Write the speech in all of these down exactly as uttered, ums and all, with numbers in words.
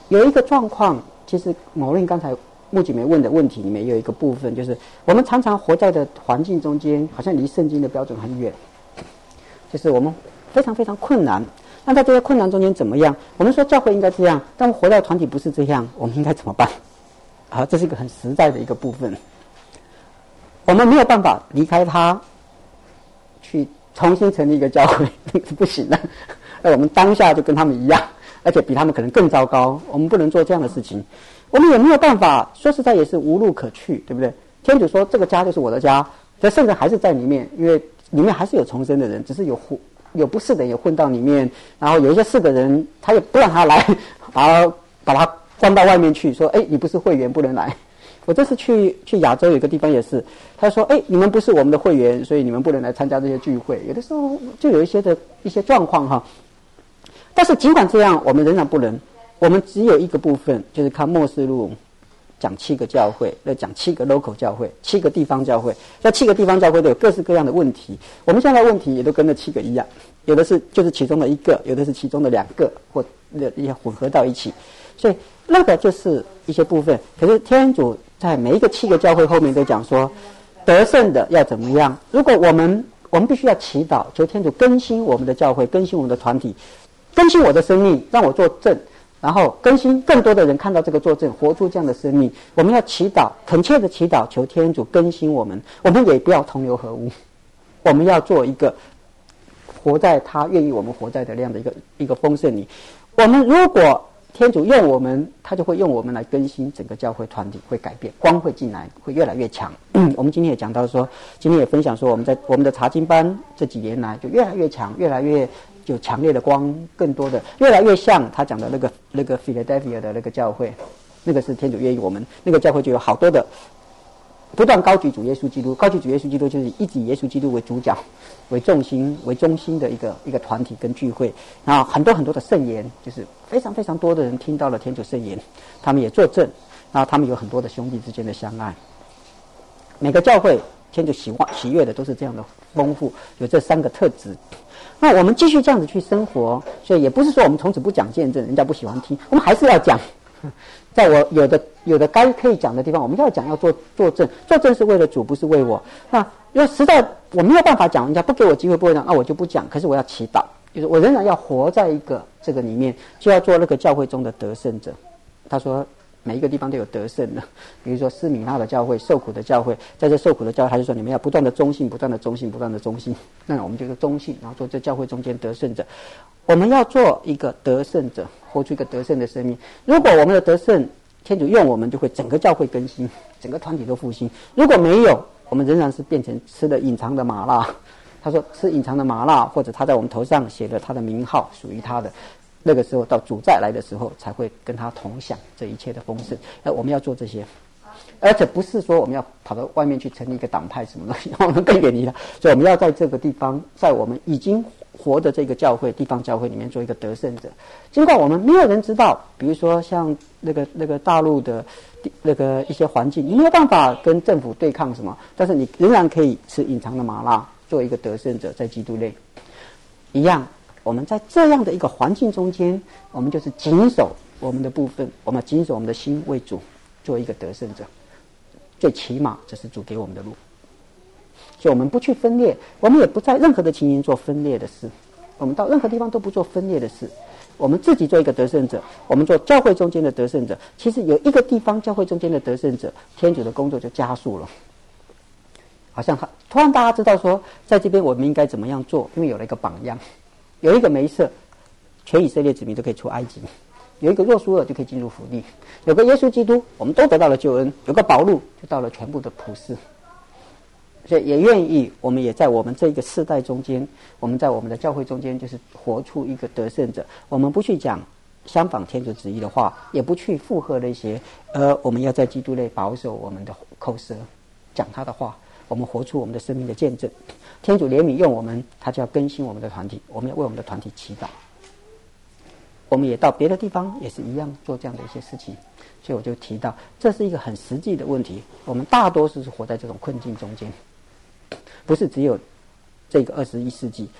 有一个状况，其实某人刚才木槿梅问的问题里面有一个部分，就是我们常常活在的环境中间，好像离圣经的标准很远，就是我们非常非常困难。那在这些困难中间怎么样？我们说教会应该这样，但活在团体不是这样，我们应该怎么办？啊，这是一个很实在的一个部分。我们没有办法离开它，去重新成立一个教会，那是不行的。那我们当下就跟他们一样，而且比他们可能更糟糕。我们不能做这样的事情。我们也没有办法，说实在也是无路可去，对不对？天主说这个家就是我的家，这圣人还是在里面，因为里面还是有重生的人，只是有有不是的也混到里面，然后有一些是的人，他也不让他来，然后把他关到外面去，说：“哎，你不是会员，不能来。”我这次去去亚洲有一个地方也是，他说：“哎，你们不是我们的会员，所以你们不能来参加这些聚会。”有的时候就有一些的一些状况哈。但是尽管这样，我们仍然不能。我们只有一个部分，就是看默示录讲七个教会，要讲七个 local 教会，七个地方教会。这七个地方教会都有各式各样的问题，我们现在的问题也都跟那七个一样，有的是就是其中的一个，有的是其中的两个，或也混合到一起。所以那个就是一些部分。可是天主在每一个七个教会后面都讲说，得胜的要怎么样？如果我们我们必须要祈祷，求天主更新我们的教会，更新我们的团体，更新我的生命，让我做正。然后更新更多的人看到这个作证，活出这样的生命。我们要祈祷，恳切的祈祷，求天主更新我们。我们也不要同流合污，我们要做一个活在他愿意我们活在的那样的一个一个丰盛里。我们如果天主用我们，他就会用我们来更新整个教会团体，会改变，光会进来，会越来越强。嗯，我们今天也讲到说，今天也分享说，我们在我们的查经班这几年来就越来越强，越来越有强烈的光，更多的越来越像他讲的那个那个 Philadelphia 的那个教会，那个是天主愿意我们那个教会就有好多的不断高举主耶稣基督，高举主耶稣基督就是一直以耶稣基督为主角、为重心、为中心的一个一个团体跟聚会。然后很多很多的圣言，就是非常非常多的人听到了天主圣言，他们也作证，然后他们有很多的兄弟之间的相爱。每个教会天主喜欢喜悦的都是这样的丰富，有这三个特质。那我们继续这样子去生活，所以也不是说我们从此不讲见证，人家不喜欢听，我们还是要讲。在我有的有的该可以讲的地方，我们要讲，要做作证，作证是为了主，不是为我。那因为实在我没有办法讲，人家不给我机会，不会讲，那我就不讲。可是我要祈祷，就是我仍然要活在一个这个里面，就要做那个教会中的得胜者。他说每一个地方都有得胜的，比如说斯米纳的教会，受苦的教会，在这受苦的教会，他就说你们要不断的忠信，不断的忠信，不断的忠信。那我们就是忠信，然后做这教会中间得胜者。我们要做一个得胜者，活出一个得胜的生命。如果我们的得胜，天主用我们，就会整个教会更新，整个团体都复兴。如果没有，我们仍然是变成吃了隐藏的麻辣。他说吃隐藏的麻辣，或者他在我们头上写了他的名号，属于他的。那个时候到主再来的时候，才会跟他同享这一切的丰盛。呃，我们要做这些，而且不是说我们要跑到外面去成立一个党派什么东西，我们更远离了。所以我们要在这个地方，在我们已经活的这个教会、地方教会里面做一个得胜者。尽管我们没有人知道，比如说像那个那个大陆的那个一些环境，你没有办法跟政府对抗什么，但是你仍然可以吃隐藏的麻辣，做一个得胜者，在基督内一样。我们在这样的一个环境中间，我们就是谨守我们的部分，我们谨守我们的心为主，做一个得胜者。最起码这是主给我们的路，所以我们不去分裂，我们也不在任何的情形做分裂的事，我们到任何地方都不做分裂的事，我们自己做一个得胜者，我们做教会中间的得胜者。其实有一个地方教会中间的得胜者，天主的工作就加速了。好像突然大家知道说，在这边我们应该怎么样做，因为有了一个榜样。有一个梅瑟，全以色列子民都可以出埃及；有一个若苏尔就可以进入福地；有个耶稣基督，我们都得到了救恩；有个保禄，就到了全部的普世。所以也愿意，我们也在我们这个世代中间，我们在我们的教会中间，就是活出一个得胜者。我们不去讲相反天主旨意的话，也不去附和那些，呃，我们要在基督内保守我们的口舌，讲他的话。我们活出我们的生命的见证。天主怜悯用我们，他就要更新我们的团体，我们要为我们的团体祈祷。我们也到别的地方也是一样做这样的一些事情。所以我就提到，这是一个很实际的问题。我们大多数是活在这种困境中间，不是只有这个二十一世纪。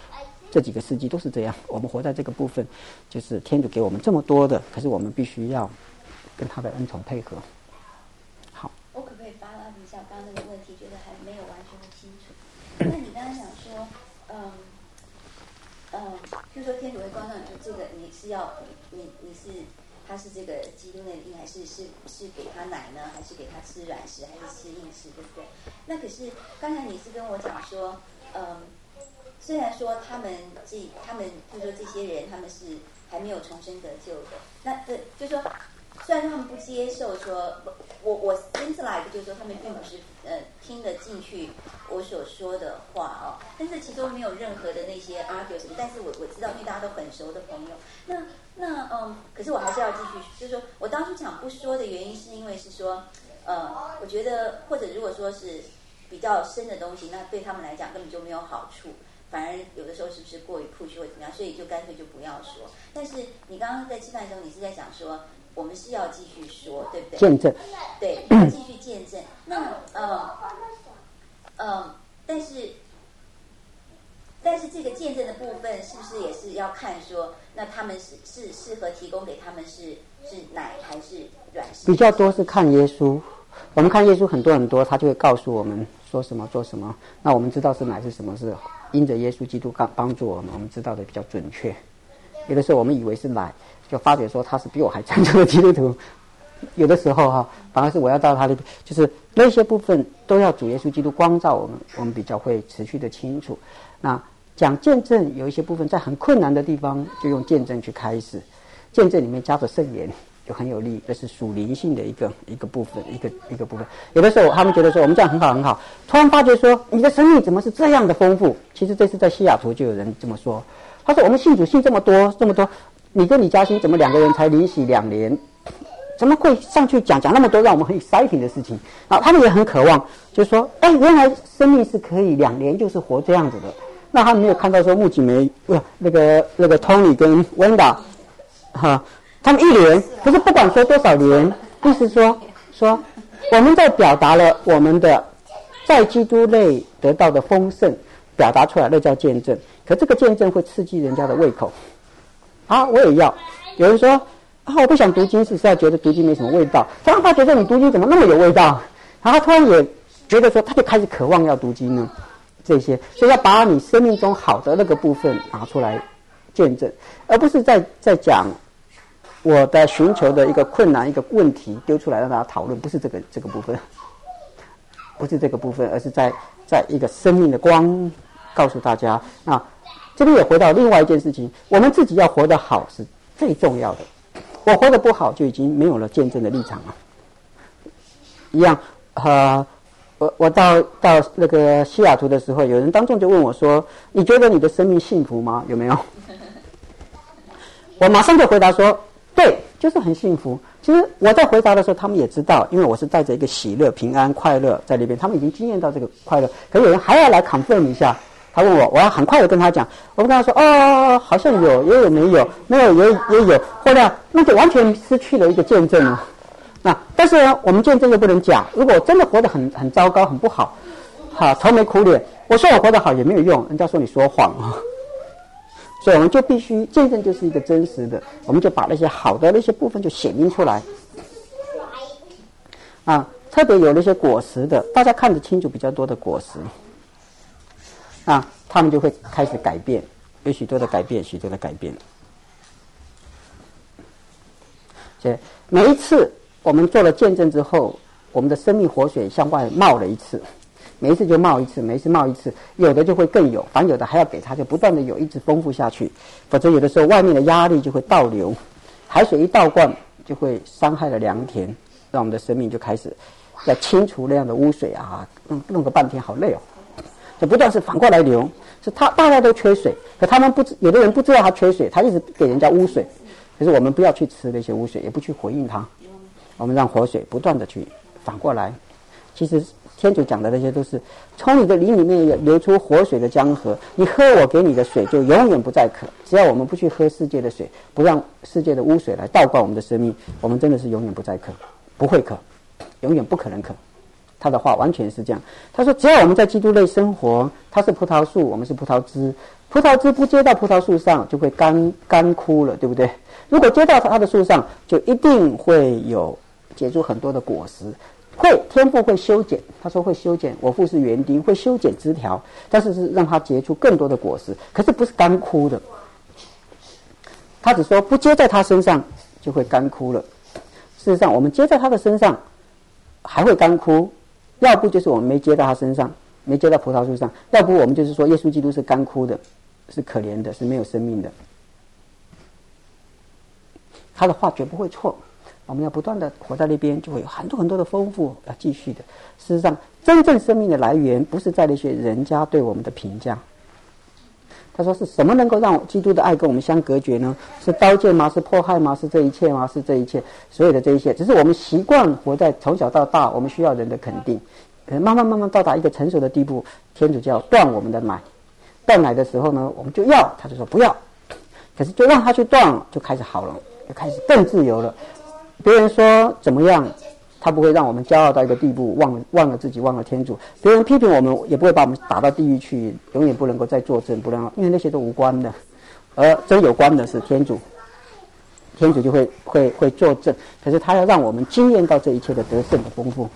这几个世纪都是这样。我们活在这个部分，就是天主给我们这么多的，可是我们必须要跟他的恩宠配合。好， 我可不可以发拉一下刚刚那个问题？觉得还没有完全的清楚。那你刚刚讲说，嗯嗯，就说天主会光照你，这个你是要你你是他是这个基督的婴，还是是是给他奶呢，还是给他吃软食，还是吃硬食，对不对？那可是刚才你是跟我讲说，嗯。虽然说他们这他们就说这些人他们是还没有重生得救的，那呃就说虽然说他们不接受说，我我 seems like 就是说他们并不是呃听得进去我所说的话哦，但是其中没有任何的那些 argue 什么，但是我我知道因为大家都很熟的朋友，那那嗯，可是我还是要继续，就是说我当初想不说的原因是因为是说呃，我觉得或者如果说是比较深的东西，那对他们来讲根本就没有好处。反而有的时候是不是过于 push 或怎么样，所以就干脆就不要说。但是你刚刚在吃饭的时候，你是在讲说，我们是要继续说，对不对？ 见证。 对，要继续见证。那呃呃，但是但是这个见证的部分，是不是也是要看说，那他们是是适合提供给他们是是奶还是软食？ 比较多是看耶稣。我们看耶稣很多很多，他就会告诉我们说什么做什么。那我们知道是奶是什么，是因着耶稣基督帮助我们，我们知道的比较准确。有的时候我们以为是奶，就发觉说他是比我还成熟的基督徒。有的时候哈、啊，反而是我要到他的，就是那些部分都要主耶稣基督光照我们，我们比较会持续的清楚。那讲见证，有一些部分在很困难的地方，就用见证去开始。见证里面加着圣言。就很有利，这是属灵性的一个一个部分，一个一个部分。有的时候他们觉得说我们这样很好很好，突然发觉说你的生命怎么是这样的丰富？其实这次在西雅图就有人这么说，他说我们信主信这么多这么多，你跟李嘉欣怎么两个人才领洗两年，怎么会上去讲讲那么多让我们很 exciting 的事情？啊，他们也很渴望，就是说，哎，原来生命是可以两年就是活这样子的。那他们没有看到说穆景梅，呃，那个那个 Tony 跟 Wanda， 哈。他们一连，可是不管说多少年，意思说说我们在表达了我们的在基督内得到的丰盛，表达出来那叫见证。可这个见证会刺激人家的胃口。啊，我也要。有人说啊，我不想读经，是实在觉得读经没什么味道。突然发觉说你读经怎么那么有味道？然后他突然也觉得说，他就开始渴望要读经呢。这些，所以要把你生命中好的那个部分拿出来见证，而不是在在讲。我的寻求的一个困难一个问题丢出来让大家讨论，不是这个这个部分，不是这个部分，而是在在一个生命的光告诉大家。那这边也回到另外一件事情，我们自己要活得好是最重要的。我活得不好，就已经没有了见证的立场了。一样，呃，我我到到那个西雅图的时候，有人当众就问我说：“你觉得你的生命幸福吗？有没有？”我马上就回答说。对，就是很幸福。其实我在回答的时候，他们也知道，因为我是带着一个喜乐、平安、快乐在那边，他们已经经验到这个快乐。可是有人还要来 confirm 一下，他问我，我要很快的跟他讲。我跟他说，哦，好像有，也有没有，没有也也有，或者那就完全失去了一个见证了。那但是呢，我们见证又不能假。如果真的活得很很糟糕、很不好，好愁眉苦脸，我说我活得好也没有用，人家说你说谎啊。所以我们就必须见证就是一个真实的，我们就把那些好的那些部分就显明出来啊，特别有那些果实的，大家看得清楚比较多的果实啊，他们就会开始改变，有许多的改变，许多的改变。所以每一次我们做了见证之后，我们的生命活水向外冒了一次。每一次就冒一次，每一次冒一次，有的就会更有，反正有的还要给它，就不断的有，一直丰富下去。否则有的时候外面的压力就会倒流，海水一倒灌就会伤害了良田，让我们的生命就开始要清除那样的污水啊，弄弄个半天好累哦。就不断是反过来流，是他大家都缺水，可他们不知，有的人不知道他缺水，他一直给人家污水。可是我们不要去吃那些污水，也不去回应它，我们让活水不断的去反过来。其实天主讲的那些都是从你的灵里面流出活水的江河，你喝我给你的水就永远不再渴。只要我们不去喝世界的水，不让世界的污水来倒灌我们的生命，我们真的是永远不再渴，不会渴，永远不可能渴。 他的话完全是这样。他说，只要我们在基督内生活，他是葡萄树，我们是葡萄枝，葡萄枝不接到葡萄树上，就会干干枯了，对不对？如果接到他的树上，就一定会有结出很多的果实。会天父会修剪，他说会修剪，我父是园丁，会修剪枝条，但是是让它结出更多的果实，可是不是干枯的。他只说不接在他身上就会干枯了。事实上，我们接在他的身上还会干枯，要不就是我们没接到他身上，没接到葡萄树上，要不我们就是说耶稣基督是干枯的，是可怜的，是没有生命的。他的话绝不会错，我们要不断的活在那边，就会有很多很多的丰富要继续的。事实上，真正生命的来源不是在那些人家对我们的评价。他说是什么能够让基督的爱跟我们相隔绝呢？是刀剑吗？是迫害吗？是这一切吗？是这一切，所有的这一切，只是我们习惯活在从小到大，我们需要人的肯定。呃，慢慢慢慢到达一个成熟的地步，天主就要断我们的奶。断奶的时候呢，我们就要，他就说不要。可是就让他去断，就开始好了，就开始更自由了。别人说怎么样，他不会让我们骄傲到一个地步，忘了忘了自己，忘了天主。别人批评我们，也不会把我们打到地狱去，永远不能够再作证，不能，因为那些都无关的，而真有关的是天主。天主就会会会作证，可是他要让我们经验到这一切的得胜的丰富。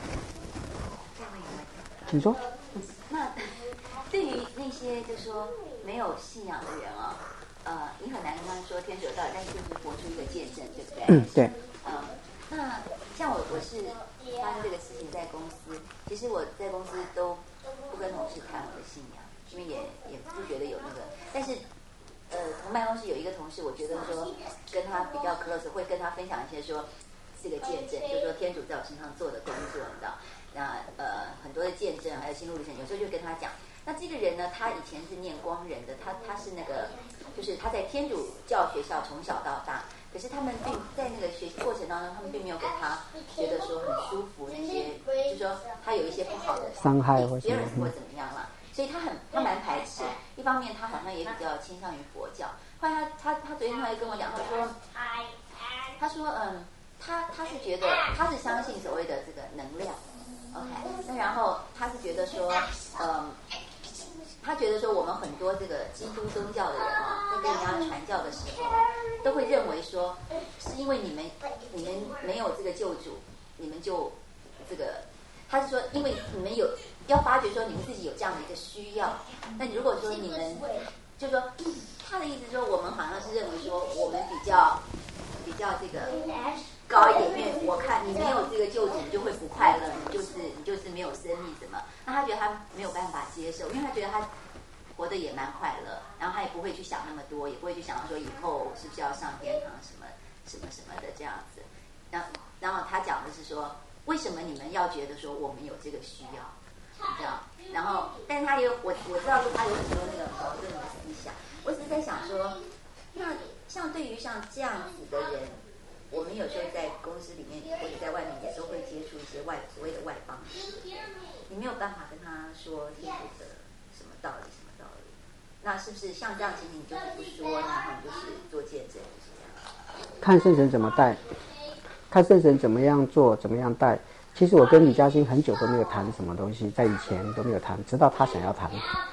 请说。 那对于那些就说没有信仰的人啊、哦，呃，你很难跟他说天主有道理，但是就是活出一个见证，对不对？ 嗯，对。 嗯，那像我我是发生这个事情在公司，其实我在公司都不跟同事谈我的信仰，因为也也不觉得有那个，但是呃，同办公室有一个同事，我觉得说跟他比较 close， 会跟他分享一些说这个见证，就是说天主在我身上做的工作，你知道。那呃很多的见证还有心路历程，有时候就跟他讲。那这个人呢，他以前是念光仁的，他他是那个就是他在天主教学校从小到大，可是他们并在那个学习过程当中，他们并没有给他觉得说很舒服那些，就是说他有一些不好的伤害或别人或怎么样了，所以他很他蛮排斥。一方面他好像也比较倾向于佛教。后来他他他昨天他也跟我讲，他说他说嗯他他是觉得他是相信所谓的这个能量。OK， 那然后他是觉得说，嗯，他觉得说我们很多这个基督宗教的人啊，在跟人家传教的时候，都会认为说，是因为你们你们没有这个救主，你们就这个，他是说，因为你们有要发觉说你们自己有这样的一个需要，那如果说你们，就说他的意思说，我们好像是认为说我们比较比较这个。高一点，因为我看你没有这个救主，你就会不快乐，你就是你就是没有生命什么。那他觉得他没有办法接受，因为他觉得他活得也蛮快乐，然后他也不会去想那么多，也不会去想到说以后是不是要上天堂什么什么什么的这样子。然后然后他讲的是说，为什么你们要觉得说我们有这个需要，你知道？然后，但是他也有我我知道说他有很多那个矛盾的思想。我只是在想说，那像对于像这样子的人。我们有时候在公司里面或者在外面也都会接触一些外所谓的外邦人，你没有办法跟他说天主的什么道理什么道理，那是不是像这样情形你就是不说，然后你就是做见证，就是这样？ 看圣神怎么带，看圣神怎么样做，怎么样带。其实我跟李嘉欣很久都没有谈什么东西，在以前都没有谈，直到他想要谈，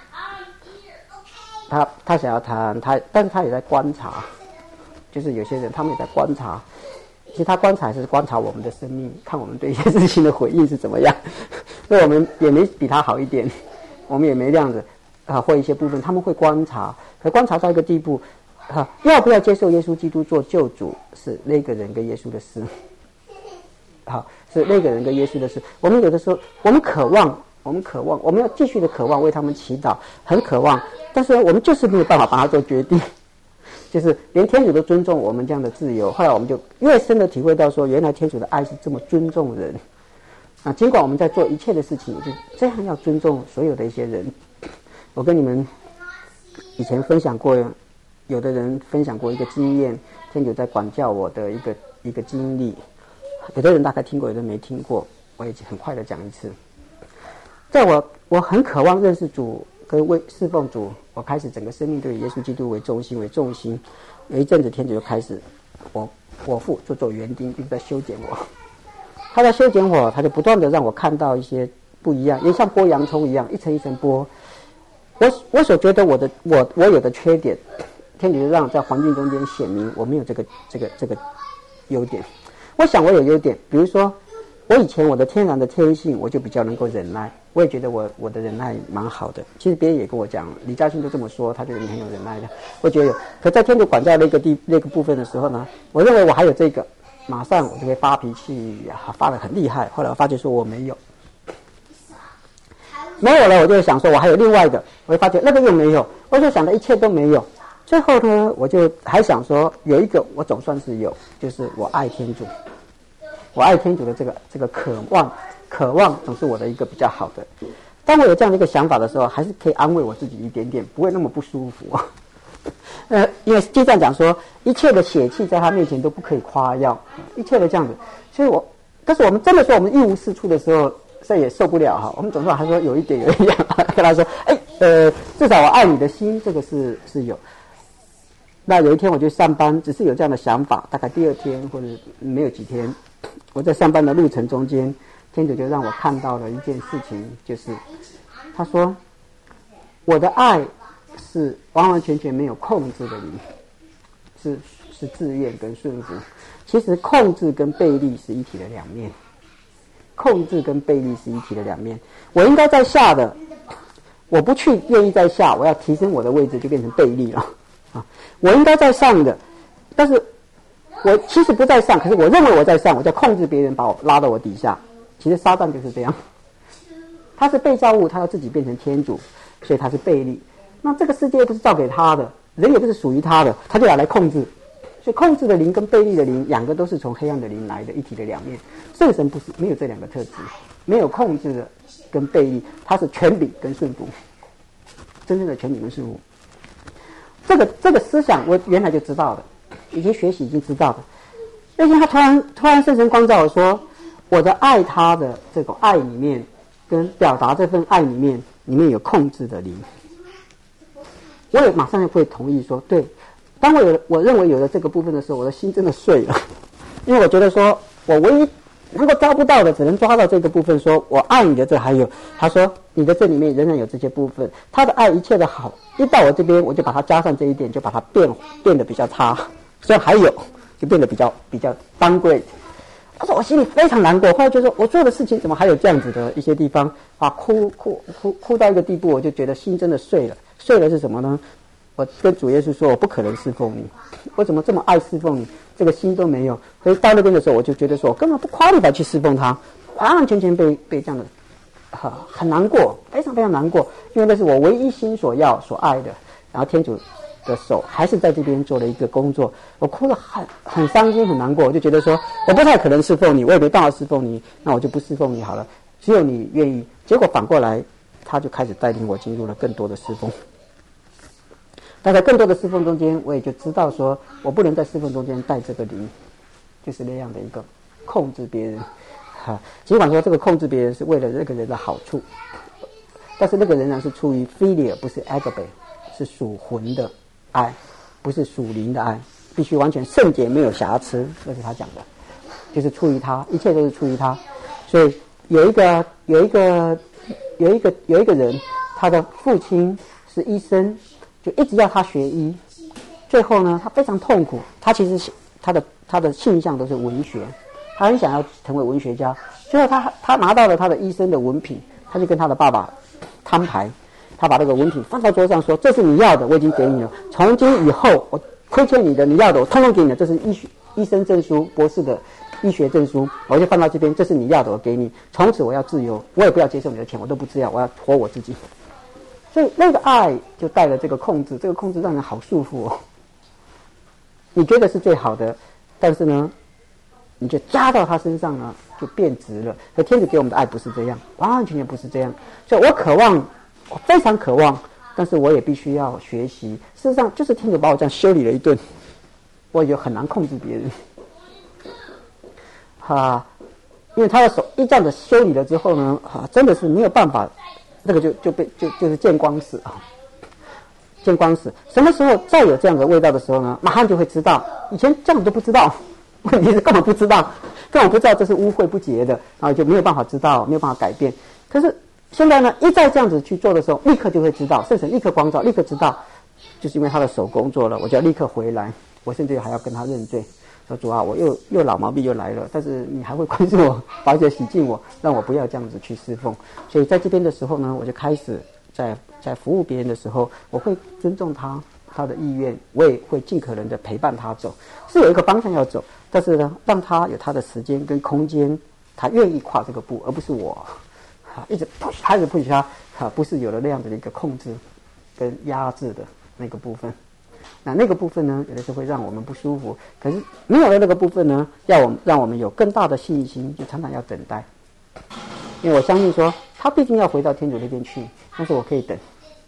他他想要谈，他但是他也在观察。就是有些人他们也在观察，其实他观察是观察我们的生命，看我们对一些事情的回应是怎么样。所以我们也没比他好一点，我们也没这样子啊，或一些部分他们会观察，可观察到一个地步啊，要不要接受耶稣基督做救主是那个人跟耶稣的事，好，是那个人跟耶稣的事。我们有的时候我们渴望，我们渴望，我们要继续的渴望为他们祈祷，很渴望，但是我们就是没有办法帮他做决定。就是连天主都尊重我们这样的自由，后来我们就越深的体会到说，原来天主的爱是这么尊重人啊！尽管我们在做一切的事情，就这样要尊重所有的一些人。我跟你们以前分享过，有的人分享过一个经验，天主在管教我的一个一个经历，有的人大概听过，有的人没听过，我也很快的讲一次。在我我很渴望认识主跟为侍奉主，我开始整个生命都以耶稣基督为中心为重心。有一阵子天主就开始，我我父就做园丁，一直在修剪我。 他在修剪我，他就不断的让我看到一些不一样，也像剥洋葱一样，一层一层剥。我我所觉得我的我我有的缺点，天主就让在环境中间显明我没有这个这个这个优点。我想我有优点，比如说我以前我的天然的天性，我就比较能够忍耐，我也觉得我我的忍耐蛮好的。其实别人也跟我讲，李嘉欣都这么说，他觉得你很有忍耐的。我觉得有，可在天主管教那个地那个部分的时候呢，我认为我还有这个，马上我就会发脾气，发得很厉害。后来我发觉说我没有，没有了，我就想说我还有另外的，我会发觉那个又没有，我就想的一切都没有。最后呢，我就还想说有一个我总算是有，就是我爱天主。我爱天主的这个这个渴望，渴望总是我的一个比较好的。当我有这样的一个想法的时候，还是可以安慰我自己一点点，不会那么不舒服。呃，因为经上讲说，一切的血气在他面前都不可以夸耀，一切的这样子。所以我，但是我们真的说我们一无是处的时候，这也受不了哈。我们总是还说有一点有一样，跟他说，哎，呃，至少我爱你的心，这个是是有。那有一天我去上班，只是有这样的想法，大概第二天或者没有几天。我在上班的路程中间，天主就让我看到了一件事情，就是他说我的爱是完完全全没有控制的灵，是是自愿跟顺服。其实控制跟背力是一体的两面，控制跟背力是一体的两面。我应该在下的，我不去愿意在下，我要提升我的位置，就变成背力了啊！我应该在上的，但是我其实不在上，可是我认为我在上，我在控制别人把我拉到我底下。其实撒旦就是这样，他是被造物，他要自己变成天主，所以他是背力。那这个世界不是造给他的，人也不是属于他的，他就要来控制。所以控制的灵跟背力的灵，两个都是从黑暗的灵来的，一体的两面。圣神不是没有这两个特质，没有控制的跟背力，他是权柄跟顺服，真正的权柄跟顺服。这个这个思想我原来就知道的。已经学习已经知道的，那天他突然突然圣神光照我说，我的爱他的这种爱里面，跟表达这份爱里面，里面有控制的灵。我也马上会同意说，对。当我有我认为有了这个部分的时候，我的心真的碎了，因为我觉得说我唯一如果抓不到的，只能抓到这个部分，说我爱你的这还有，他说你的这里面仍然有这些部分，他的爱一切的好，一到我这边我就把它加上这一点，就把它变变得比较差。虽然还有，就变得比较比较当贵。他说我心里非常难过，后来就说我做的事情怎么还有这样子的一些地方啊，哭哭哭哭到一个地步，我就觉得心真的碎了。碎了是什么呢？我跟主耶稣说，我不可能侍奉你，我怎么这么爱侍奉你，这个心都没有。所以到那边的时候，我就觉得说我根本不夸你来去侍奉他，完完全全被被这样的，哈、啊，很难过，非常非常难过，因为那是我唯一心所要所爱的。然后天主的手还是在这边做了一个工作，我哭得很很伤心很难过，我就觉得说我不太可能侍奉你，我也没办法侍奉你，那我就不侍奉你好了，只有你愿意。结果反过来他就开始带领我进入了更多的侍奉。但在更多的侍奉中间，我也就知道说我不能在侍奉中间带这个灵，就是那样的一个控制别人哈。尽管说这个控制别人是为了那个人的好处，但是那个仍然是出于 philia 不是 agape， 是属魂的爱，不是属灵的爱，必须完全圣洁没有瑕疵，这是他讲的，就是出于他，一切都是出于他。所以有一个有一个有一个有一个人，他的父亲是医生，就一直要他学医，最后呢他非常痛苦，他其实他的他的性向都是文学，他很想要成为文学家，最后他他拿到了他的医生的文凭，他就跟他的爸爸摊牌，他把那个文凭放到桌上说，这是你要的，我已经给你了，从今以后我亏欠你的你要的我通通给你了，这是医学医生证书，博士的医学证书，我就放到这边，这是你要的我给你，从此我要自由，我也不要接受你的钱，我都不知道，我要活我自己。所以那个爱就带了这个控制，这个控制让人好束缚哦。你觉得是最好的，但是呢你就加到他身上呢就变质了。可天主给我们的爱不是这样，完完全全不是这样。所以我渴望，我非常渴望，但是我也必须要学习。事实上就是天主把我这样修理了一顿，我也很难控制别人啊，因为他的手一这样子修理了之后呢啊，真的是没有办法，这个就就被就就是见光死啊，见光死。什么时候再有这样的味道的时候呢，马上就会知道，以前这样都不知道，问题是根本不知道， 根本不知道这是污秽不洁的，然后就没有办法知道，没有办法改变。可是现在呢，一再这样子去做的时候，立刻就会知道，圣神立刻光照，立刻知道，就是因为他的手工作了，我就要立刻回来，我甚至还要跟他认罪。说主啊，我又又老毛病又来了，但是你还会宽恕我，保洁洗净我，让我不要这样子去侍奉。所以在这边的时候呢，我就开始在在服务别人的时候，我会尊重他他的意愿，我也会尽可能的陪伴他走，是有一个方向要走，但是呢，让他有他的时间跟空间，他愿意跨这个步，而不是我啊一直 push 他一直 push 他啊，不是有了那样子的一个控制跟压制的那个部分。那那个部分呢，有的时候会让我们不舒服。可是没有了那个部分呢，要我们让我们有更大的信心，就常常要等待。因为我相信说，他毕竟要回到天主那边去，但是我可以等，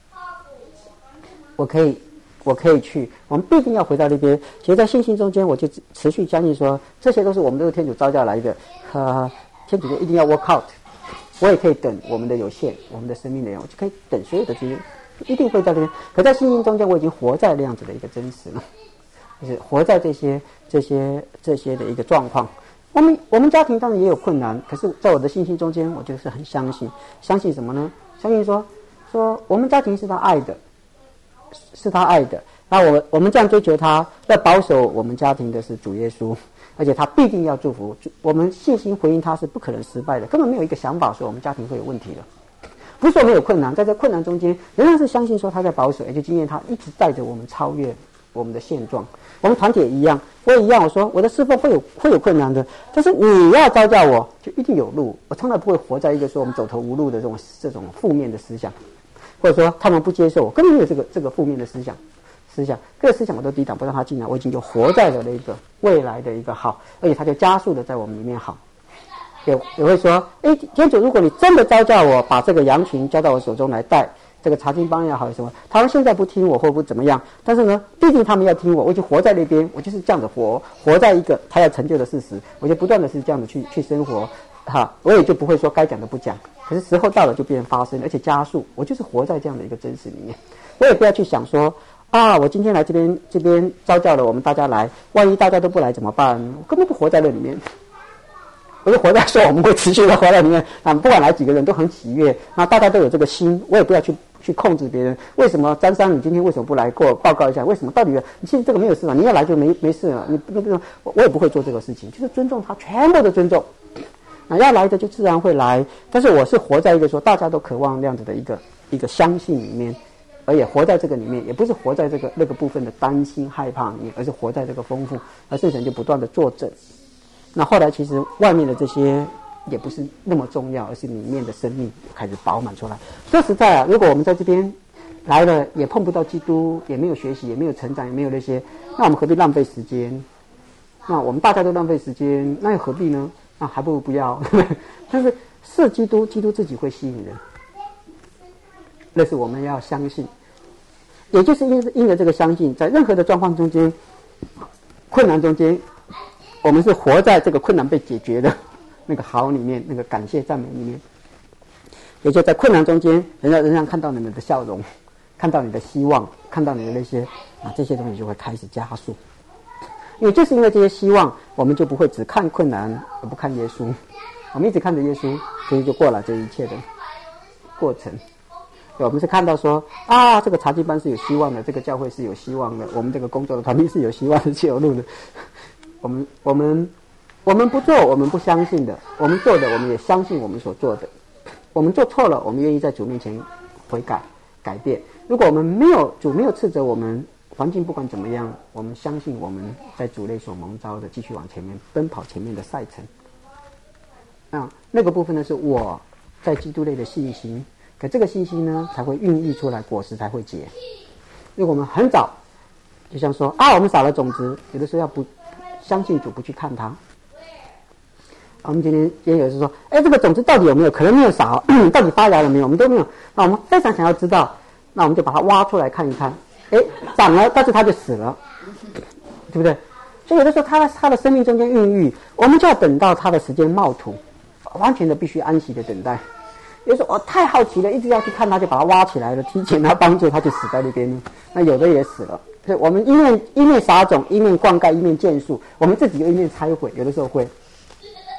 我可以，我可以去。我们必定要回到那边。其实，在信心中间，我就持续相信说，这些都是我们都是天主召叫来的。呃，天主就一定要 work out。我也可以等我们的有限，我们的生命内容，我就可以等所有的这些。一定会到这边，可在信心中间，我已经活在那样子的一个真实了，就是活在这些、这些、这些的一个状况。我们我们家庭当然也有困难，可是在我的信心中间，我就是很相信，相信什么呢？相信说，说我们家庭是他爱的，是他爱的。那我我们这样追求他，要保守我们家庭的是主耶稣，而且他必定要祝福我们。信心回应他是不可能失败的，根本没有一个想法说我们家庭会有问题的。不是说没有困难，在这困难中间，仍然是相信说他在保守，也就经验他一直带着我们超越我们的现状。我们团体也一样，我也一样。我说我的侍奉会有会有困难的，但是你要召叫我，就一定有路。我从来不会活在一个说我们走投无路的这种这种负面的思想，或者说他们不接受我，根本没有这个这个负面的思想。思想各个思想我都抵挡，不让他进来。我已经就活在了那个未来的一个好，而且他就加速的在我们里面好。也也会说，哎，天主，如果你真的召叫我，把这个羊群交到我手中来带，这个查经班也好什么，他们现在不听我或不怎么样，但是呢，毕竟他们要听我，我就活在那边，我就是这样子活，活在一个他要成就的事实，我就不断的是这样子去去生活，哈，我也就不会说该讲的不讲，可是时候到了就变成发生，而且加速，我就是活在这样的一个真实里面，我也不要去想说。啊，我今天来这边，这边召叫了我们大家来，万一大家都不来怎么办？我根本不活在那里面。我就活在说我们会持续的活在里面，啊，不管来几个人都很喜悦，那大家都有这个心，我也不要去去控制别人。为什么张三你今天为什么不来？给我报告一下，为什么？到底你现在这个没有事了，你要来就没没事了，你不不我我也不会做这个事情，就是尊重他，全部的尊重。那要来的就自然会来，但是我是活在一个说大家都渴望那样子的一个一个相信里面。而也活在这个里面，也不是活在这个那个部分的担心害怕里面，而是活在这个丰富，而圣神就不断的作证。那后来其实外面的这些也不是那么重要，而是里面的生命开始饱满出来。说实在啊，如果我们在这边来了也碰不到基督，也没有学习，也没有成长，也没有那些，那我们何必浪费时间？那我们大家都浪费时间，那又何必呢？那还不如不要。但是是基督，基督自己会吸引人，那是我们要相信。也就是因因着这个相信，在任何的状况中间、困难中间，我们是活在这个困难被解决的那个好里面，那个感谢赞美里面。也就在困难中间，人家仍然看到你们的笑容，看到你的希望，看到你的那些啊，这些东西就会开始加速。因为就是因为这些希望，我们就不会只看困难而不看耶稣，我们一直看着耶稣，所以就过了这一切的过程。我们是看到说啊，这个查经班是有希望的，这个教会是有希望的，我们这个工作的团队是有希望的，是有路的。我们我们我们不做，我们不相信的；我们做的，我们也相信我们所做的。我们做错了，我们愿意在主面前悔改改变。如果我们没有主没有斥责我们，环境不管怎么样，我们相信我们在主内所蒙召的，继续往前面奔跑前面的赛程。啊，那个部分呢，是我在基督内的信心。可这个信息呢，才会孕育出来，果实才会结。如果我们很早，就像说啊，我们撒了种子，有的时候要不相信主，不去看它。我们今天今天有人说，哎，这个种子到底有没有？可能没有撒，到底发芽了没有？我们都没有。那我们非常想要知道，那我们就把它挖出来看一看。哎，长了，但是它就死了，对不对？所以有的时候它它的生命中间孕育，我们就要等到它的时间冒土，完全的必须安息的等待。有时候我太好奇了，一直要去看它，就把它挖起来了，提前它帮助它就死在那边了。那有的也死了，所以我们一面一面撒种，一面灌溉，一面建树，我们自己又一面拆毁，有的时候会。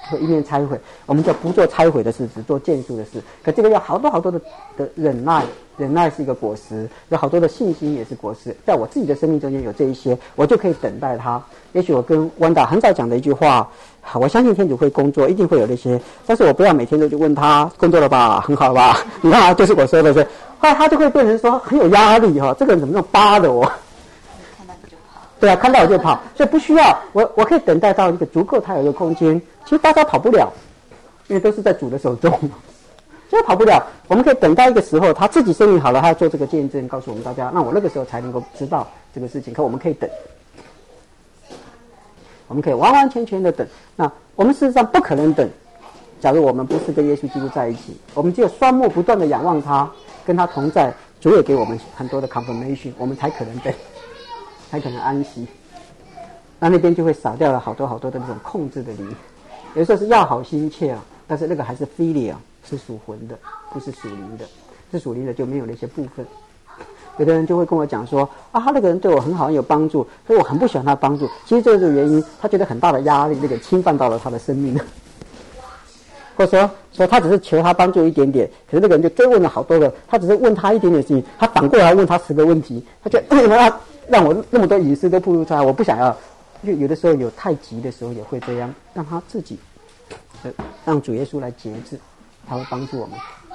会一面拆毁。我们就不做拆毁的事，只做建树的事。可这个要好多好多的的忍耐，忍耐是一个果实，有好多的信心也是果实。在我自己的生命中间有这一些，我就可以等待它。也许我跟温达很早讲的一句话，我相信天主会工作，一定会有那些，但是我不要每天都去问他工作了吧，很好了吧？你看啊，就是我说的是，后来他就会变成说很有压力哈、哦，这个人怎么那么扒的我？ 看到你就跑。 对啊，看到我就跑，所以不需要我，我可以等待到一个足够他有一个空间。其实大家跑不了，因为都是在主的手中，所以跑不了。我们可以等待一个时候，他自己生命好了，他要做这个见证，告诉我们大家，那我那个时候才能够知道这个事情。可我们可以等。我们可以完完全全的等，那我们事实上不可能等。假如我们不是跟耶稣基督在一起，我们只有双目不断的仰望他，跟他同在，主也给我们很多的 confirmation， 我们才可能等，才可能安息。那那边就会少掉了好多好多的那种控制的灵。有时候是要好心切啊，但是那个还是 philia， 是属魂的，不是属灵的。是属灵的就没有那些部分。有的人就会跟我讲说啊，他那个人对我很好，很有帮助，所以我很不喜欢他帮助。其实这个原因，他觉得很大的压力，那个侵犯到了他的生命。或者说说他只是求他帮助一点点，可是那个人就追问了好多个，他只是问他一点点事情，他反过来问他十个问题，他觉得为什么要让我那么多隐私都暴露出来？我不想要。就有的时候有太急的时候也会这样，让他自己，让主耶稣来节制，他会帮助我们。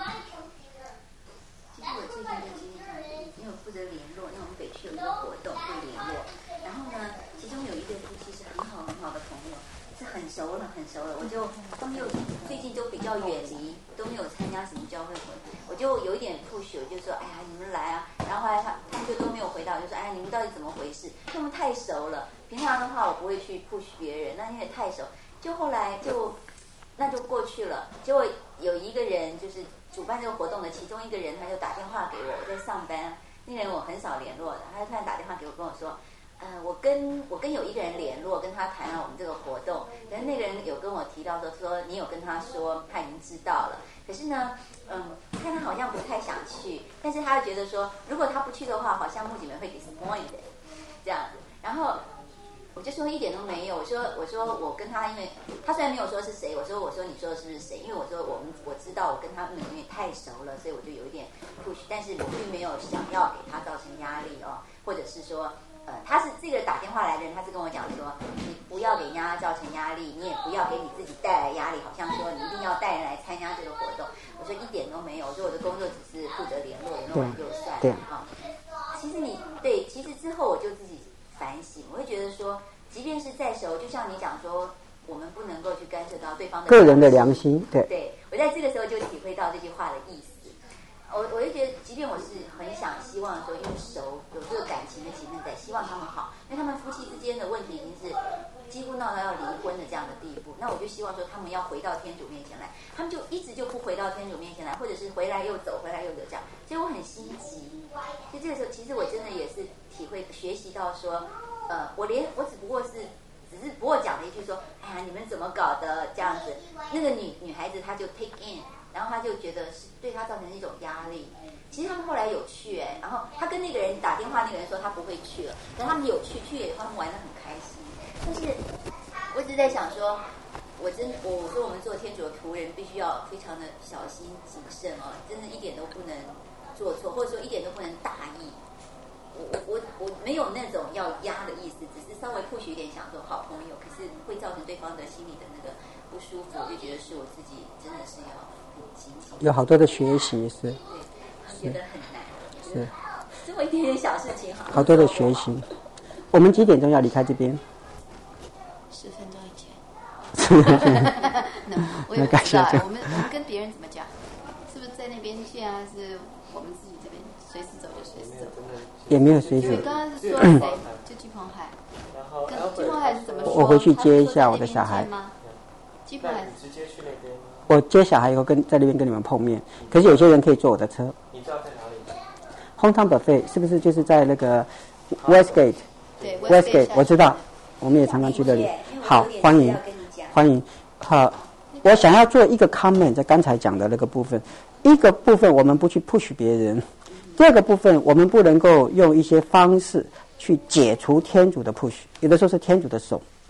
熟了，很熟了，我就都没有，最近都比较远离，都没有参加什么教会活动，我就有一点 push， 我就说，哎呀，你们来啊，然后后来他他们就都没有回答，我就说，哎呀，你们到底怎么回事？他们太熟了，平常的话我不会去 push 别人，那因为太熟，就后来就那就过去了。结果有一个人就是主办这个活动的其中一个人，他就打电话给我，我在上班，那个人我很少联络的，他就突然打电话给我跟我说。呃，我跟我跟有一个人联络，跟他谈了我们这个活动，但是那个人有跟我提到说，说你有跟他说他已经知道了，可是呢，嗯，看他好像不太想去，但是他又觉得说，如果他不去的话，好像木姐妹会 disappointed 这样子，然后我就说一点都没有，我说我说我跟他，因为他虽然没有说是谁，我说我说你说的是不是谁？因为我说我们我知道我跟他们因为太熟了，所以我就有一点 push， 但是我并没有想要给他造成压力哦，或者是说。呃，他是这个打电话来的人，他是跟我讲说，你不要给人家造成压力，你也不要给你自己带来压力，好像说你一定要带人来参加这个活动。我说一点都没有，我说我的工作只是负责联络，联络完就算了啊。其实你对，其实之后我就自己反省，我会觉得说，即便是再熟，就像你讲说，我们不能够去干涉到对方的个人的良心。对， 对我在这个时候就体会到这句话的意思。我我就觉得，即便我是很想希望说，因为熟有这个感情的成分在，希望他们好，因为他们夫妻之间的问题已经是几乎闹到要离婚的这样的地步。那我就希望说，他们要回到天主面前来，他们就一直就不回到天主面前来，或者是回来又走，回来又走这样。所以我很心急。所以这个时候，其实我真的也是体会学习到说，呃，我连我只不过是只是不过讲了一句说，哎呀，你们怎么搞的这样子？那个女女孩子她就 take in。然后他就觉得是对他造成一种压力。其实他们后来有去哎，然后他跟那个人打电话，那个人说他不会去了，但他们有去，去了以后他们玩得很开心。但是我一直在想说，我真我我说我们做天主的仆人必须要非常的小心谨慎哦，真的一点都不能做错，或者说一点都不能大意。我我我没有那种要压的意思，只是稍微或许一点想做好朋友，可是会造成对方的心里的那个不舒服，我就觉得是我自己真的是要。 有好多的学习是， 觉得很难， 是这么一点点小事情好， 好多的学习。我们几点钟要离开这边？ 十分钟以前。我也不知道，我们我们跟别人怎么讲？是不是在那边去啊？是我们自己这边随时走就随时走？ 也没有随时。 你刚刚是说谁？就金鹏海。跟金鹏海是怎么说？ 我回去接一下我的小孩。 金鹏海直接去那边。 我接小孩以后跟在那边跟你们碰面，可是有些人可以坐我的车。 你知道在哪里 ？Hometown Buffet 是不是就是在那个 Westgate？ 对 ，Westgate 我知道，我们也常常去那里。好，欢迎，欢迎。好，我想要做一个 comment， 在刚才讲的那个部分，一个部分我们不去 push 别人，第二个部分我们不能够用一些方式去解除天主的 push， 有的时候是天主的手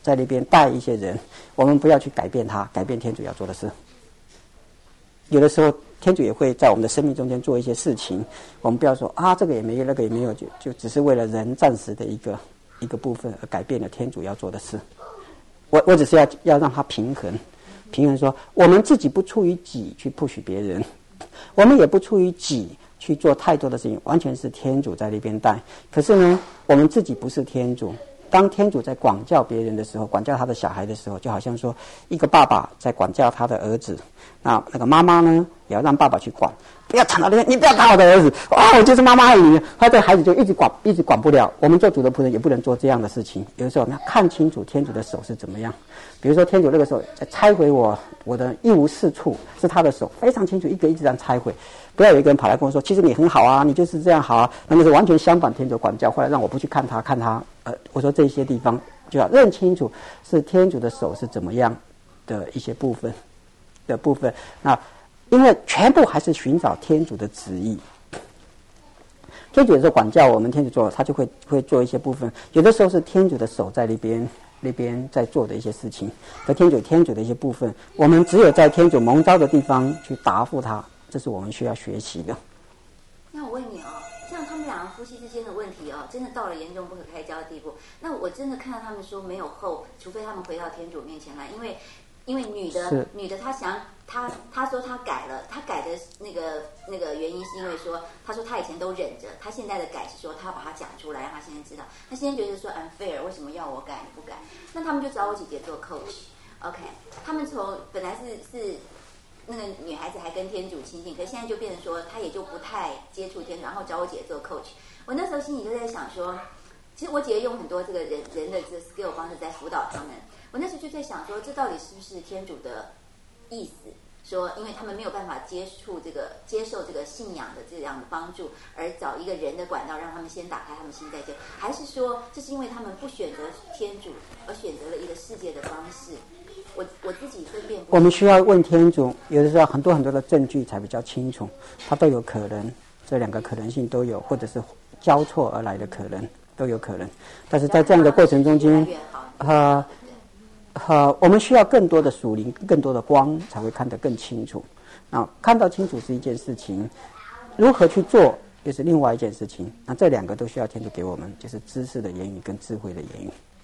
在那边带一些人，我们不要去改变他，改变天主要做的事。有的时候天主也会在我们的生命中间做一些事情，我们不要说啊这个也没有那个也没有，就就只是为了人暂时的一个一个部分而改变了天主要做的事。我我只是要要让他平衡，平衡说我们自己不出于己去 push 别人，我们也不出于己去做太多的事情，完全是天主在那边带。可是呢，我们自己不是天主。当天主在管教别人的时候，管教他的小孩的时候，就好像说一个爸爸在管教他的儿子，那那个妈妈呢也要让爸爸去管，不要吵到那边，你不要打我的儿子，哦，我就是妈妈爱你，他这个孩子就一直管，一直管不了。我们做主的仆人也不能做这样的事情。有的时候我们要看清楚天主的手是怎么样。比如说天主那个时候在拆毁我，我的一无是处，是他的手非常清楚，一个一直这样拆毁。不要有一个人跑来跟我说，其实你很好啊，你就是这样好啊，那就是完全相反天主管教。后来让我不去看他，看他，呃，我说这些地方就要认清楚是天主的手是怎么样的一些部分的部分。那因为全部还是寻找天主的旨意。天主有时候管教我们，天主做他就会会做一些部分，有的时候是天主的手在那边那边在做的一些事情，和天主天主的一些部分，我们只有在天主蒙召的地方去答复他，这是我们需要学习的。 那我问你哦，像他们两个夫妻之间的问题哦，真的到了严重不可开交的地步，那我真的看到他们说没有后，除非他们回到天主面前来，因为因为女的女的她想她她说她改了，她改的那个那个原因是因为说，她说她以前都忍着，她现在的改是说她把它讲出来，让她先生知道。她先生觉得说 unfair， 为什么要我改你不改？那他们就找我姐姐做 coach。OK， 他们从本来是是那个女孩子还跟天主亲近，可是现在就变成说她也就不太接触天主，然后找我姐姐做 coach。我那时候心里就在想说，其实我姐姐用很多这个人人的这 skill 方式在辅导他们。我那时候就在想说，这到底是不是天主的意思？说，因为他们没有办法接触这个、接受这个信仰的这样的帮助，而找一个人的管道，让他们先打开他们心再见，还是说，这是因为他们不选择天主，而选择了一个世界的方式？我我自己分辨不。 我们需要问天主，有的时候很多很多的证据才比较清楚，它都有可能，这两个可能性都有，或者是交错而来的可能都有可能。但是在这样的过程中间，呃。呃，我们需要更多的属灵，更多的光，才会看得更清楚。啊，看到清楚是一件事情，如何去做又是另外一件事情。那这两个都需要天主给我们，就是知识的言语跟智慧的言语。